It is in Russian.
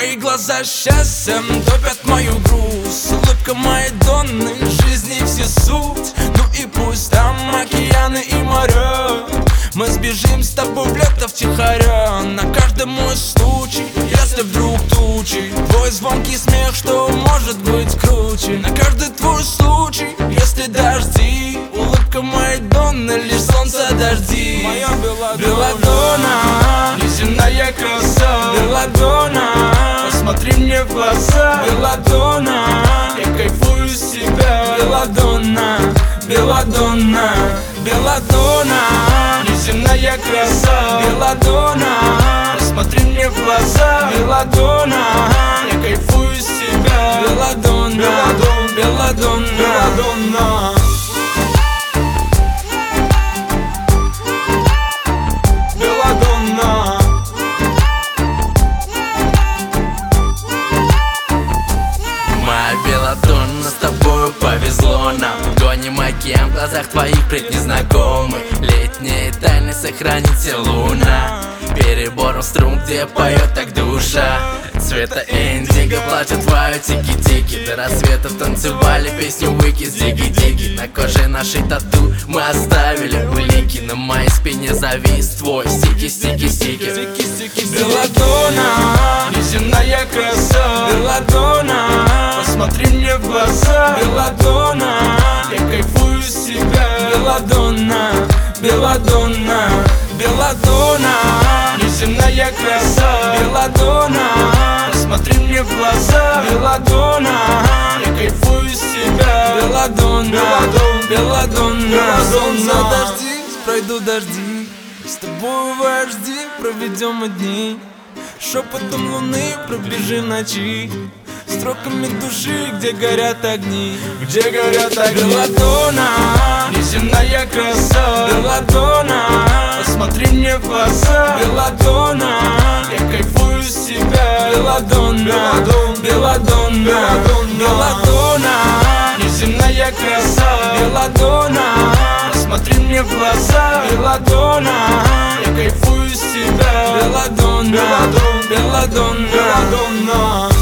Твои глаза счастьем топят мою грусть. Улыбка моей Донны, жизни все суть. Ну и пусть там океаны и моря, мы сбежим с тобой в лето втихаря. На каждый мой случай, если вдруг тучи, твой звонкий смех, что может быть круче. На каждый твой случай, если дожди, улыбка моей Донны, лишь солнце дожди. Моя Белладонна, неземная краса. Белладонна, посмотри мне в глаза. Белладонна, я кайфую с тебя. Белладонна, Белладонна, Белладонна, неземная краса. Белладонна, посмотри мне в глаза. Белладонна, я кайфую с тебя. Белладонна, Белладонна, Белладонна. Белладонна, с тобою повезло нам. Гоним океан, в глазах твоих пред незнакомый. Летние тайны сохраните луна. Перебором струн, где поет так душа. Цвета индиго платят твою тики-тики. До рассвета танцевали песню Вики с диги-диги. На коже нашей тату мы оставили улики. На моей спине завис твой стики-стики-стики. Белладонна, неземная краса. Белладонна, посмотри мне в глаза. Белладонна, я кайфую с тебя. Белладонна, Белладонна, Белладонна, неземная краса. Белладонна, посмотри мне в глаза. Белладонна, я кайфую с тебя. Белладонна, Белладонна, Белладонна. Дождись, пройду дожди, с тобой в HD проведем дни. Шепотом луны пробежим ночи, строками души, где горят огни. Где горят огни. Белладонна, неземная краса. Белладонна, посмотри мне в глаза. Белладонна, я кайфую с тебя. Белладонна, Белладонна, Белладонна, неземная краса. Белладонна, посмотри мне в глаза. Белладонна, я кайфую с тебя. Белладонна, Белладонна, Белладонна.